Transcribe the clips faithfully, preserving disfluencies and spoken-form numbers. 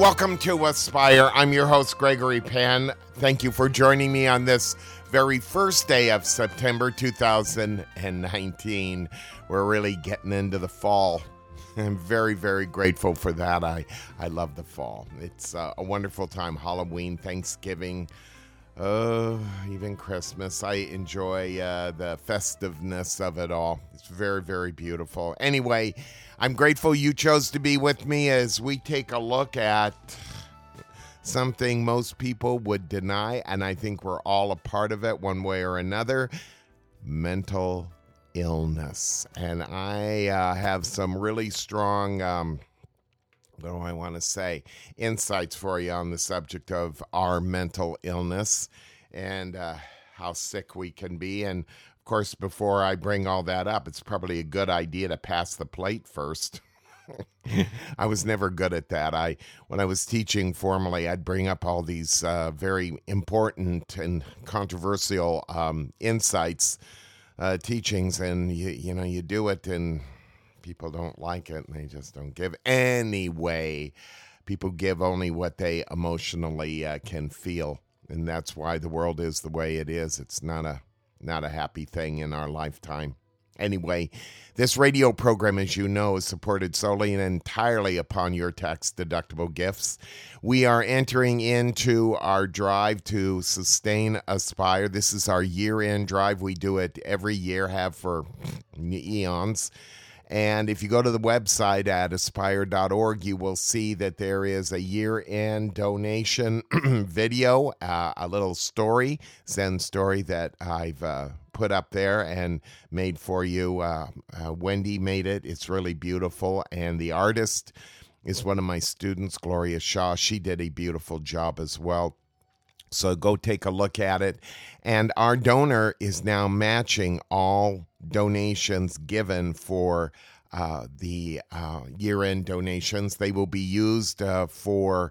welcome to Aspire. I'm your host, Gregory Penn. Thank you for joining me on this very first day of September two thousand nineteen. We're really getting into the fall. I'm very, very grateful for that. I, I love the fall. It's uh, a wonderful time. Halloween, Thanksgiving, uh, even Christmas. I enjoy uh, the festiveness of it all. It's very, very beautiful. Anyway, I'm grateful you chose to be with me as we take a look at something most people would deny, and I think we're all a part of it one way or another: mental illness. And I uh, have some really strong, um, what do I want to say, insights for you on the subject of our mental illness and uh, how sick we can be. And of course, before I bring all that up, it's probably a good idea to pass the plate first. I was never good at that. I, when I was teaching formally, I'd bring up all these uh, very important and controversial um, insights, uh, teachings, and you, you know, you do it and people don't like it and they just don't give. Anyway, people give only what they emotionally uh, can feel, and that's why the world is the way it is. It's not a not a happy thing in our lifetime. Anyway, this radio program, as you know, is supported solely and entirely upon your tax-deductible gifts. We are entering into our drive to sustain Aspire. This is our year-end drive. We do it every year, have for eons. And if you go to the website at aspire dot org, you will see that there is a year-end donation video, uh, a little story, Zen story that I've uh, put up there and made for you. Uh, uh, Wendy made it. It's really beautiful. And the artist is one of my students, Gloria Shaw. She did a beautiful job as well. So go take a look at it. And our donor is now matching all donations given for uh, the uh, year-end donations. They will be used uh, for,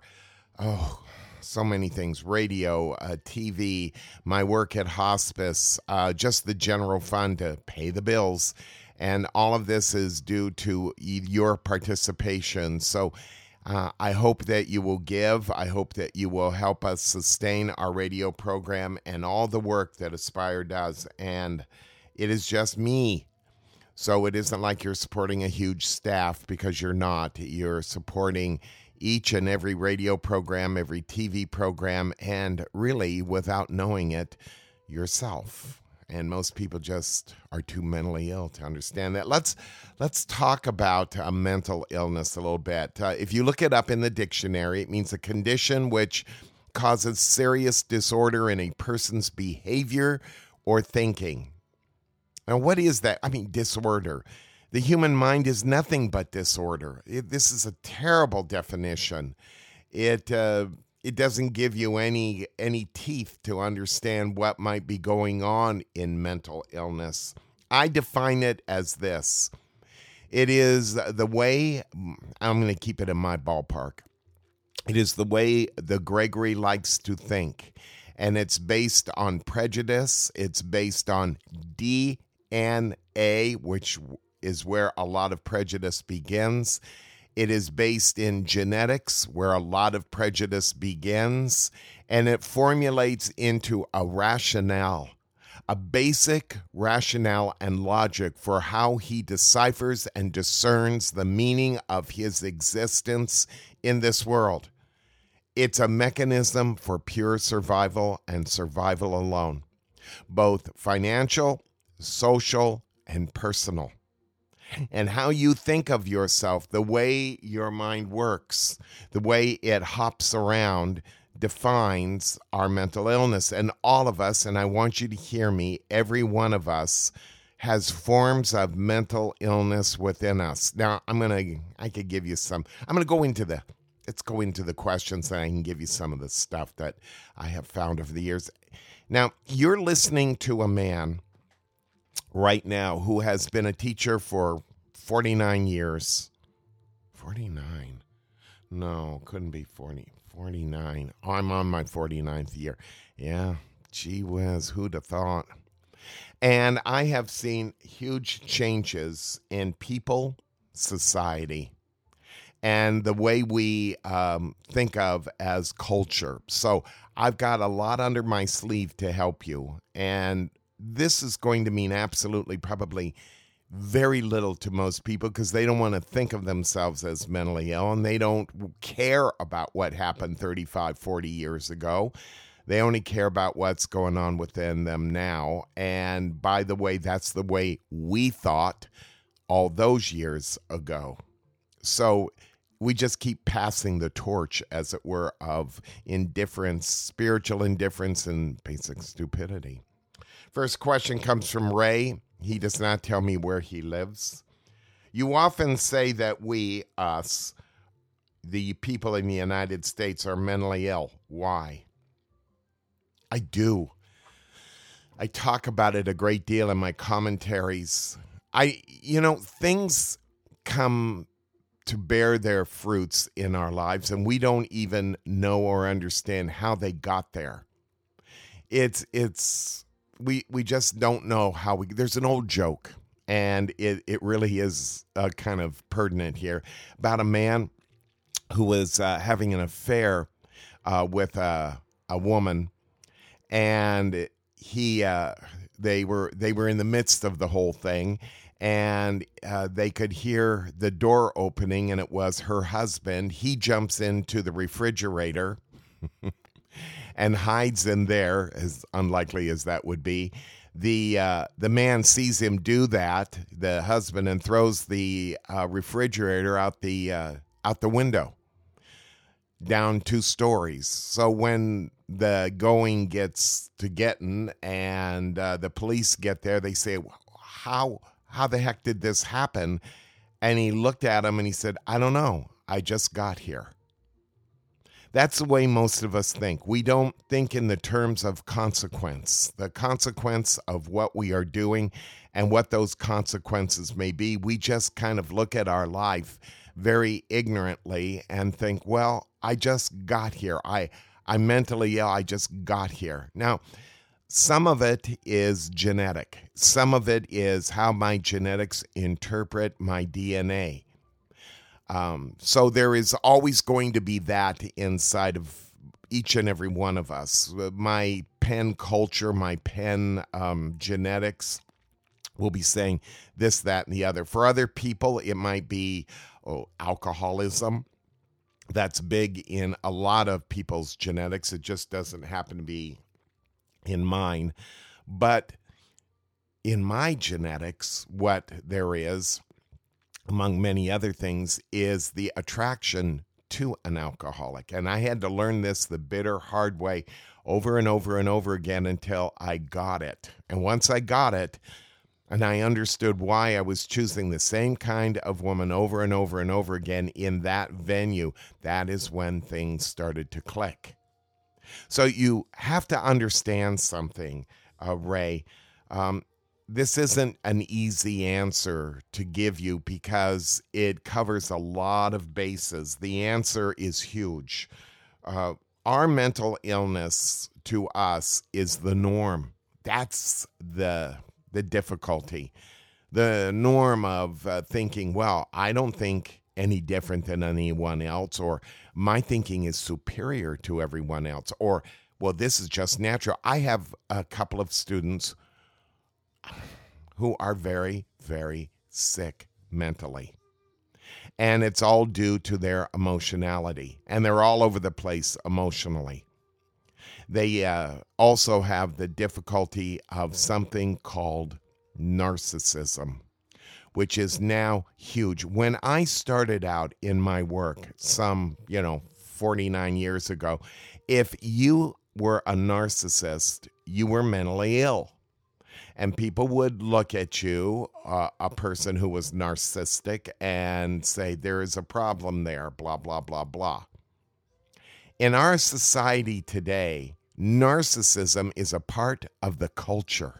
oh, so many things: radio, uh, T V, my work at hospice, uh, just the general fund to pay the bills. And all of this is due to your participation. So Uh, I hope that you will give. I hope that you will help us sustain our radio program and all the work that Aspire does. And it is just me. So it isn't like you're supporting a huge staff, because you're not. You're supporting each and every radio program, every T V program, and really, without knowing it, yourself. And most people just are too mentally ill to understand that. Let's let's talk about uh, mental illness a little bit. Uh, if you look it up in the dictionary, it means a condition which causes serious disorder in a person's behavior or thinking. Now, what is that? I mean, disorder. The human mind is nothing but disorder. It, this is a terrible definition. It uh, It doesn't give you any any teeth to understand what might be going on in mental illness. I define it as this. It is the way, I'm going to keep it in my ballpark. It is the way the Gregory likes to think. And it's based on prejudice. It's based on D N A, which is where a lot of prejudice begins. It is based in genetics, where a lot of prejudice begins, and it formulates into a rationale, a basic rationale and logic for how he deciphers and discerns the meaning of his existence in this world. It's a mechanism for pure survival and survival alone, both financial, social, and personal. And how you think of yourself, the way your mind works, the way it hops around, defines our mental illness. And all of us, and I want you to hear me, every one of us has forms of mental illness within us. Now, I'm going to, I could give you some, I'm going to go into the, let's go into the questions, and I can give you some of the stuff that I have found over the years. Now, you're listening to a man right now who has been a teacher for forty-nine years. forty-nine? No, couldn't be forty. forty-nine. I'm on my forty-ninth year. Yeah, gee whiz, who'd have thought? And I have seen huge changes in people, society, and the way we um, think of as culture. So I've got a lot under my sleeve to help you. And this is going to mean absolutely probably very little to most people because they don't want to think of themselves as mentally ill, and they don't care about what happened thirty-five, forty years ago. They only care about what's going on within them now. And by the way, that's the way we thought all those years ago. So we just keep passing the torch, as it were, of indifference, spiritual indifference, and basic stupidity. First question comes from Ray. He does not tell me where he lives. You often say that we, us, the people in the United States, are mentally ill. Why? I do. I talk about it a great deal in my commentaries. I, you know, things come to bear their fruits in our lives, and we don't even know or understand how they got there. It's, it's, we, we just don't know how we, there's an old joke, and it, it really is uh, kind of pertinent here, about a man who was uh, having an affair uh, with a, a woman, and he, uh, they were, they were in the midst of the whole thing, and uh, they could hear the door opening, and it was her husband. He jumps into the refrigerator and hides in there, as unlikely as that would be. The uh, the man sees him do that, the husband, and throws the uh, refrigerator out the uh, out the window, down two stories. So when the going gets to getting and uh, the police get there, they say, how how the heck did this happen? And he looked at him and he said, I don't know. I just got here. That's the way most of us think. We don't think in the terms of consequence, the consequence of what we are doing and what those consequences may be. We just kind of look at our life very ignorantly and think, well, I just got here. I, I'm mentally ill. I just got here. Now, some of it is genetic. Some of it is how my genetics interpret my D N A. Um, so there is always going to be that inside of each and every one of us. My pen culture, my pen um, genetics will be saying this, that, and the other. For other people, it might be oh, alcoholism. That's big in a lot of people's genetics. It just doesn't happen to be in mine. But in my genetics, what there is, among many other things, is the attraction to an alcoholic. And I had to learn this the bitter, hard way over and over and over again until I got it. And once I got it, and I understood why I was choosing the same kind of woman over and over and over again in that venue, that is when things started to click. So you have to understand something, uh, Ray. Um, This isn't an easy answer to give you because it covers a lot of bases. The answer is huge. Uh, our mental illness to us is the norm. That's the the difficulty. The norm of uh, thinking, well, I don't think any different than anyone else, or my thinking is superior to everyone else, or, well, this is just natural. I have a couple of students who are very, very sick mentally. And it's all due to their emotionality. And they're all over the place emotionally. They uh, also have the difficulty of something called narcissism, which is now huge. When I started out in my work some, you know, forty-nine years ago, if you were a narcissist, you were mentally ill. And people would look at you, uh, a person who was narcissistic, and say, there is a problem there, blah, blah, blah, blah. In our society today, narcissism is a part of the culture.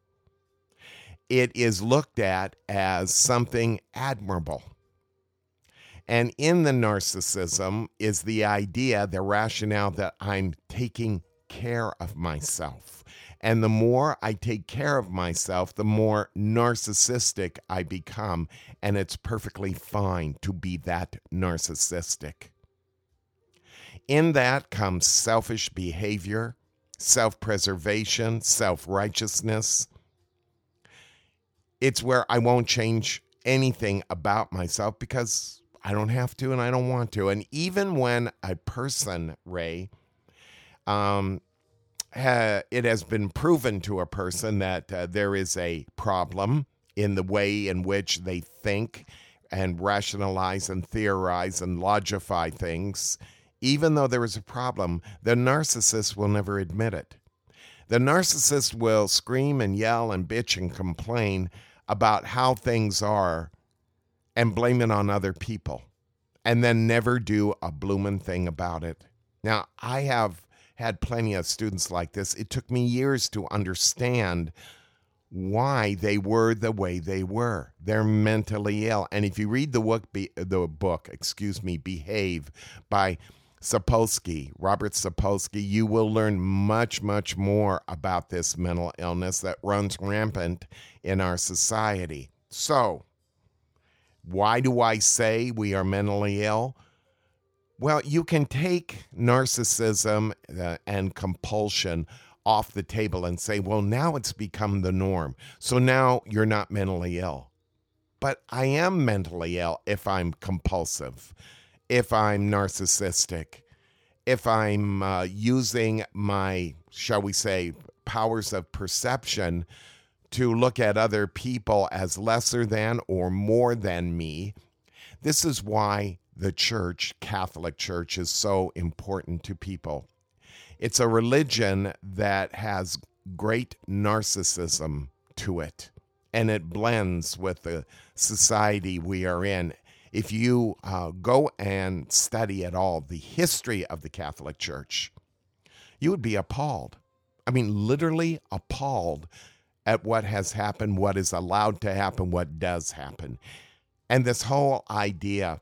It is looked at as something admirable. And in the narcissism is the idea, the rationale that I'm taking care of myself. And the more I take care of myself, the more narcissistic I become. And it's perfectly fine to be that narcissistic. In that comes selfish behavior, self-preservation, self-righteousness. It's where I won't change anything about myself because I don't have to and I don't want to. And even when a person, Ray, um, ha, it has been proven to a person that uh, there is a problem in the way in which they think and rationalize and theorize and logify things, even though there is a problem, the narcissist will never admit it. The narcissist will scream and yell and bitch and complain about how things are and blame it on other people and then never do a bloomin' thing about it. Now, I have had plenty of students like this. It took me years to understand why they were the way they were. They're mentally ill. And if you read the book, the book, excuse me, Behave by Sapolsky, Robert Sapolsky, you will learn much, much more about this mental illness that runs rampant in our society. So, why do I say we are mentally ill? Well, you can take narcissism uh, and compulsion off the table and say, well, now it's become the norm. So now you're not mentally ill. But I am mentally ill if I'm compulsive, if I'm narcissistic, if I'm uh, using my, shall we say, powers of perception to look at other people as lesser than or more than me. This is why the church, Catholic Church, is so important to people. It's a religion that has great narcissism to it, and it blends with the society we are in. If you uh, go and study at all the history of the Catholic Church, you would be appalled. I mean, literally appalled at what has happened, what is allowed to happen, what does happen. And this whole idea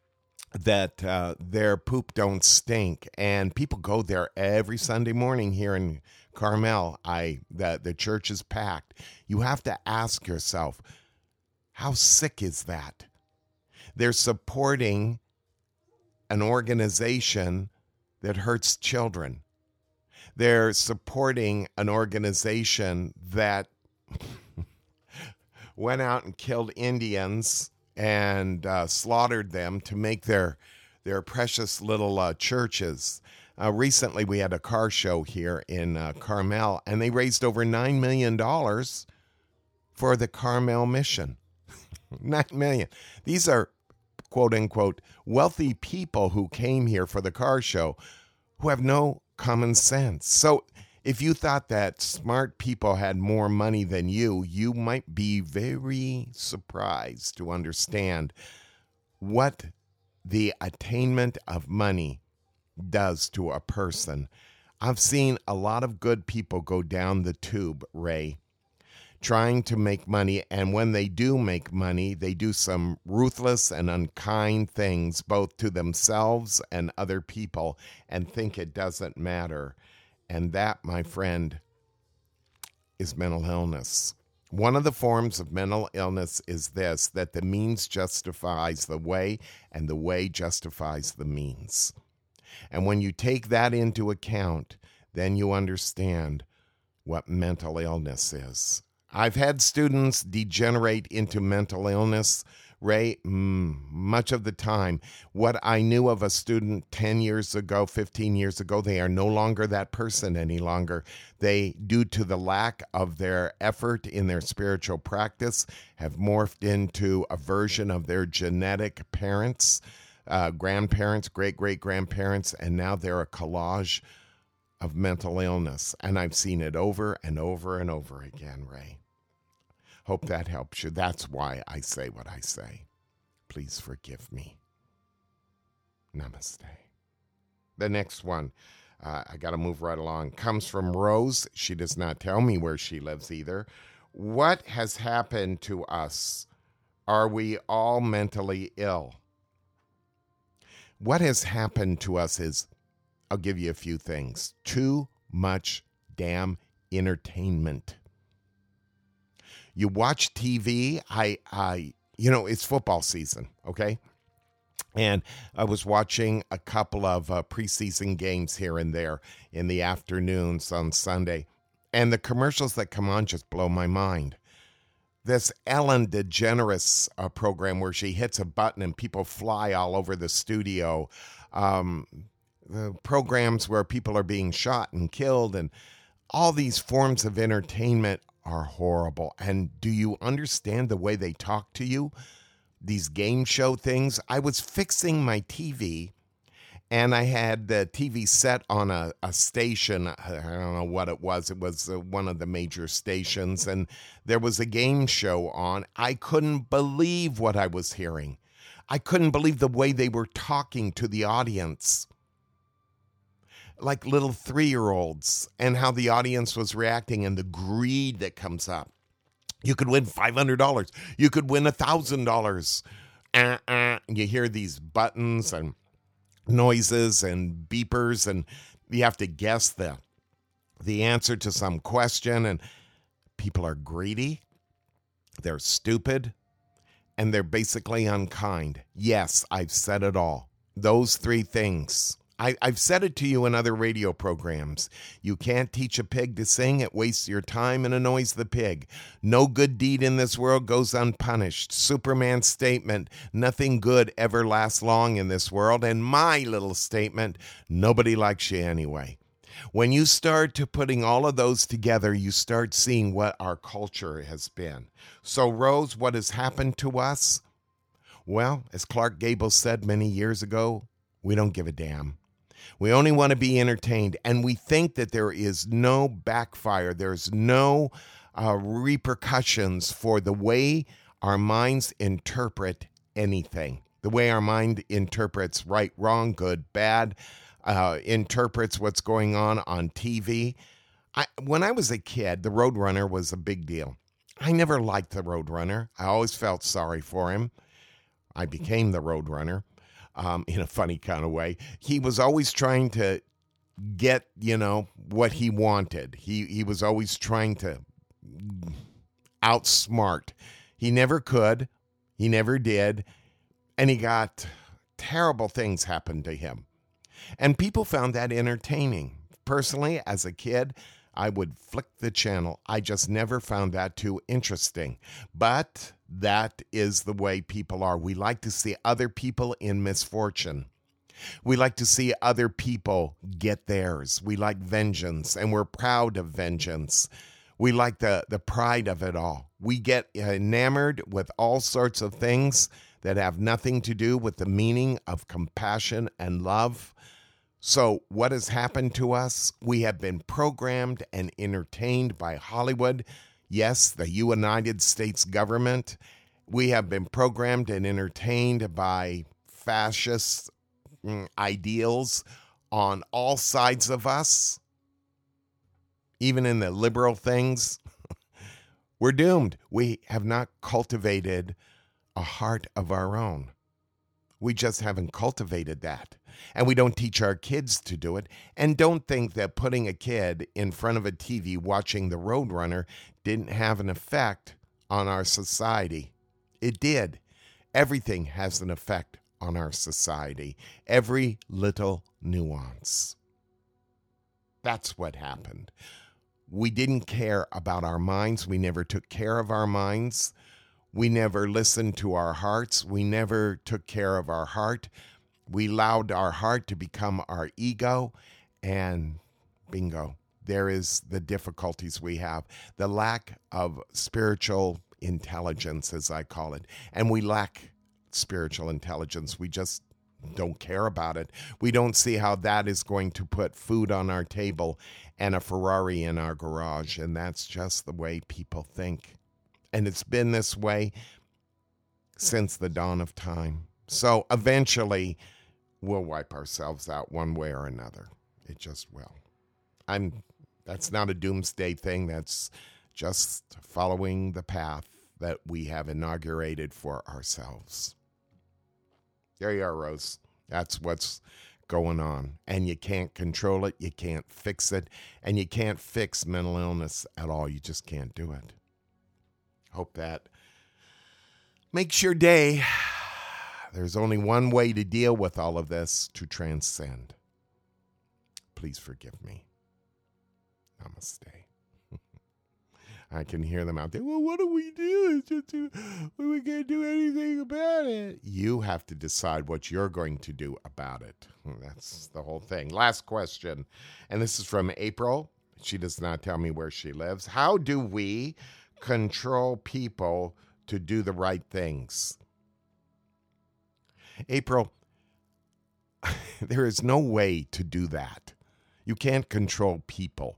that uh, their poop don't stink, and people go there every Sunday morning here in Carmel. I the, the church is packed. You have to ask yourself, how sick is that? They're supporting an organization that hurts children. They're supporting an organization that went out and killed Indians and uh, slaughtered them to make their their precious little uh, churches. Uh, recently, we had a car show here in uh, Carmel, and they raised over nine million dollars for the Carmel mission. nine million dollars. These are, quote unquote, wealthy people who came here for the car show who have no common sense. So if you thought that smart people had more money than you, you might be very surprised to understand what the attainment of money does to a person. I've seen a lot of good people go down the tube, Ray, trying to make money, and when they do make money, they do some ruthless and unkind things, both to themselves and other people, and think it doesn't matter. And that, my friend, is mental illness. One of the forms of mental illness is this, that the means justifies the way, and the way justifies the means. And when you take that into account, then you understand what mental illness is. I've had students degenerate into mental illness, Ray, mm, much of the time. What I knew of a student ten years ago, fifteen years ago, they are no longer that person any longer. They, due to the lack of their effort in their spiritual practice, have morphed into a version of their genetic parents, uh, grandparents, great-great-grandparents, and now they're a collage of mental illness. And I've seen it over and over and over again, Ray. Hope that helps you. That's why I say what I say. Please forgive me. Namaste. The next one, uh, I got to move right along, comes from Rose. She does not tell me where she lives either. What has happened to us? Are we all mentally ill? What has happened to us is, I'll give you a few things. Too much damn entertainment. You watch T V, I, I, you know, it's football season, okay? And I was watching a couple of uh, preseason games here and there in the afternoons on Sunday. And the commercials that come on just blow my mind. This Ellen DeGeneres uh, program where she hits a button and people fly all over the studio. Um, the programs where people are being shot and killed, and all these forms of entertainment are horrible. And do you understand the way they talk to you? These game show things. I was fixing my T V, and I had the T V set on a, a station. I don't know what it was. It was uh, one of the major stations, and there was a game show on. I couldn't believe what I was hearing. I couldn't believe the way they were talking to the audience, like little three-year-olds, and how the audience was reacting and the greed that comes up. You could win five hundred dollars. You could win one thousand dollars. Uh, uh. You hear these buttons and noises and beepers, and you have to guess the, the answer to some question. And people are greedy. They're stupid. And they're basically unkind. Yes, I've said it all. Those three things. I, I've said it to you in other radio programs. You can't teach a pig to sing. It wastes your time and annoys the pig. No good deed in this world goes unpunished. Superman's statement, nothing good ever lasts long in this world. And my little statement, nobody likes you anyway. When you start to putting all of those together, you start seeing what our culture has been. So, Rose, what has happened to us? Well, as Clark Gable said many years ago, we don't give a damn. We only want to be entertained, and we think that there is no backfire. There's no uh, repercussions for the way our minds interpret anything, the way our mind interprets right, wrong, good, bad, uh, interprets what's going on on T V. I, when I was a kid, the Roadrunner was a big deal. I never liked the Roadrunner. I always felt sorry for him. I became the Roadrunner. Um, in a funny kind of way. He was always trying to get, you know, what he wanted. He he was always trying to outsmart. He never could. He never did. And he got terrible things happen to him. And people found that entertaining. Personally, as a kid, I would flick the channel. I just never found that too interesting. But that is the way people are. We like to see other people in misfortune. We like to see other people get theirs. We like vengeance, and we're proud of vengeance. We like the, the pride of it all. We get enamored with all sorts of things that have nothing to do with the meaning of compassion and love. So what has happened to us? We have been programmed and entertained by Hollywood. Yes, the United States government. We have been programmed and entertained by fascist mm, ideals on all sides of us. Even in the liberal things, we're doomed. We have not cultivated a heart of our own. We just haven't cultivated that. And we don't teach our kids to do it. And don't think that putting a kid in front of a T V watching the Roadrunner didn't have an effect on our society. It did. Everything has an effect on our society. Every little nuance. That's what happened. We didn't care about our minds. We never took care of our minds. We never listened to our hearts. We never took care of our heart. We allowed our heart to become our ego, and bingo, there is the difficulties we have, the lack of spiritual intelligence, as I call it. And we lack spiritual intelligence. We just don't care about it. We don't see how that is going to put food on our table and a Ferrari in our garage, and that's just the way people think. And it's been this way since the dawn of time. So eventually, we'll wipe ourselves out one way or another. It just will. I'm. That's not a doomsday thing. That's just following the path that we have inaugurated for ourselves. There you are, Rose. That's what's going on, and you can't control it, you can't fix it, and you can't fix mental illness at all. You just can't do it. Hope that makes your day. There's only one way to deal with all of this, to transcend. Please forgive me. Namaste. I can hear them out there. Well, what do we do? It's just, we can't do anything about it. You have to decide what you're going to do about it. That's the whole thing. Last question. And this is from April. She does not tell me where she lives. How do we control people to do the right things? April, there is no way to do that. You can't control people.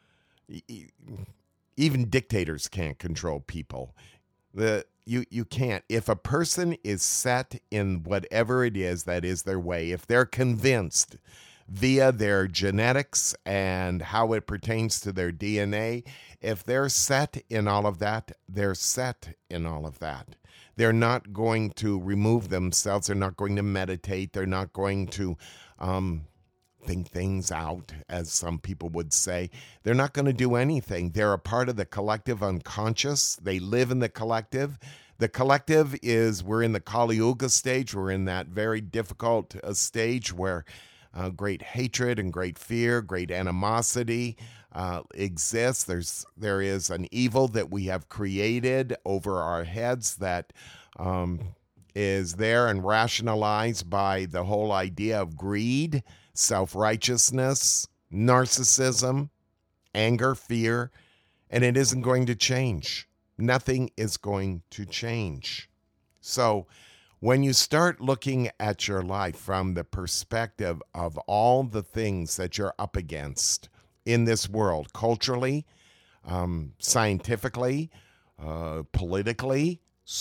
Even dictators can't control people. The you you can't. If a person is set in whatever it is that is their way, if they're convinced via their genetics and how it pertains to their D N A, if they're set in all of that, they're set in all of that. They're not going to remove themselves. They're not going to meditate. They're not going to um, think things out, as some people would say. They're not going to do anything. They're a part of the collective unconscious. They live in the collective. The collective is, we're in the Kali Yuga stage. We're in that very difficult uh, stage where uh, great hatred and great fear, great animosity uh, exists. There's, there is an evil that we have created over our heads that um, is there and rationalized by the whole idea of greed, self-righteousness, narcissism, anger, fear, and it isn't going to change. Nothing is going to change. So when you start looking at your life from the perspective of all the things that you're up against in this world, culturally, um, scientifically, uh, politically,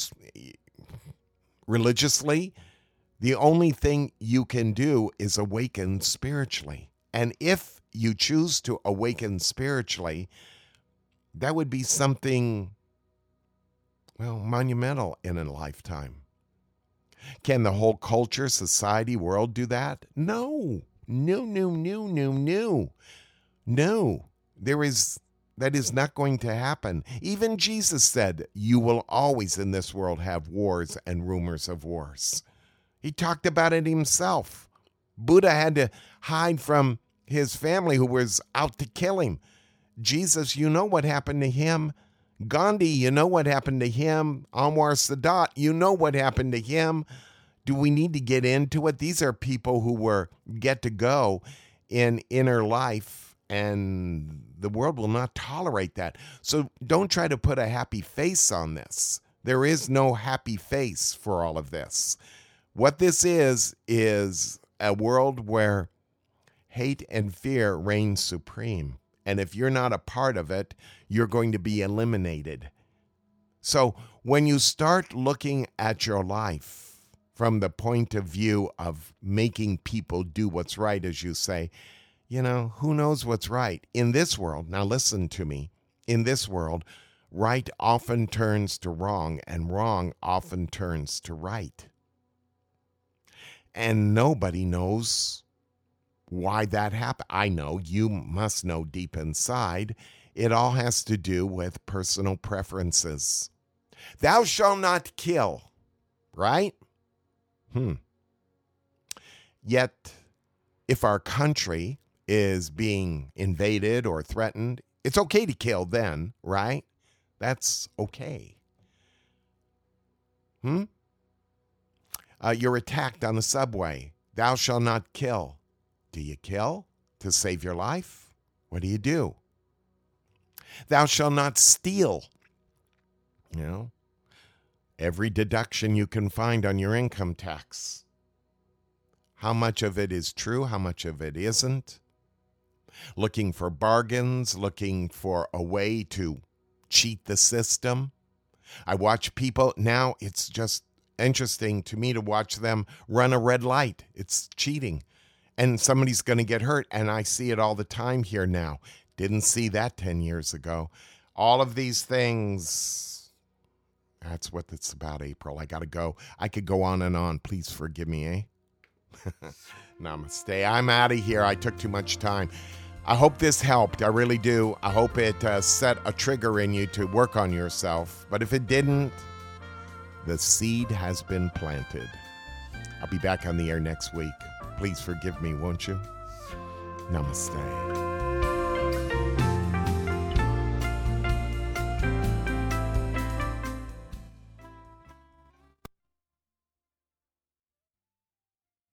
religiously, the only thing you can do is awaken spiritually. And if you choose to awaken spiritually, that would be something, well, monumental in a lifetime. Can the whole culture, society, world do that? No. No, no, no, no, no. No. There is, that is not going to happen. Even Jesus said, you will always in this world have wars and rumors of wars. He talked about it himself. Buddha had to hide from his family who was out to kill him. Jesus, you know what happened to him. Gandhi, you know what happened to him. Anwar Sadat, you know what happened to him. Do we need to get into it? These are people who were get to go in inner life, and the world will not tolerate that. So don't try to put a happy face on this. There is no happy face for all of this. What this is, is a world where hate and fear reign supreme. And if you're not a part of it, you're going to be eliminated. So when you start looking at your life from the point of view of making people do what's right, as you say, you know, who knows what's right? In this world, now listen to me, in this world, right often turns to wrong, and wrong often turns to right. And nobody knows why that happened. I know, you must know deep inside. It all has to do with personal preferences. Thou shalt not kill, right? Hmm. Yet, if our country is being invaded or threatened, it's okay to kill then, right? That's okay. Hmm? Uh, you're attacked on the subway. Thou shalt not kill. Do you kill to save your life? What do you do? Thou shalt not steal. You know, every deduction you can find on your income tax. How much of it is true? How much of it isn't? Looking for bargains, looking for a way to cheat the system. I watch people, now it's just interesting to me to watch them run a red light. It's cheating. And somebody's going to get hurt, and I see it all the time here now. Didn't see that ten years ago. All of these things, that's what it's about, April. I got to go. I could go on and on. Please forgive me, eh? Namaste. I'm out of here. I took too much time. I hope this helped. I really do. I hope it uh, set a trigger in you to work on yourself. But if it didn't, the seed has been planted. I'll be back on the air next week. Please forgive me, won't you? Namaste.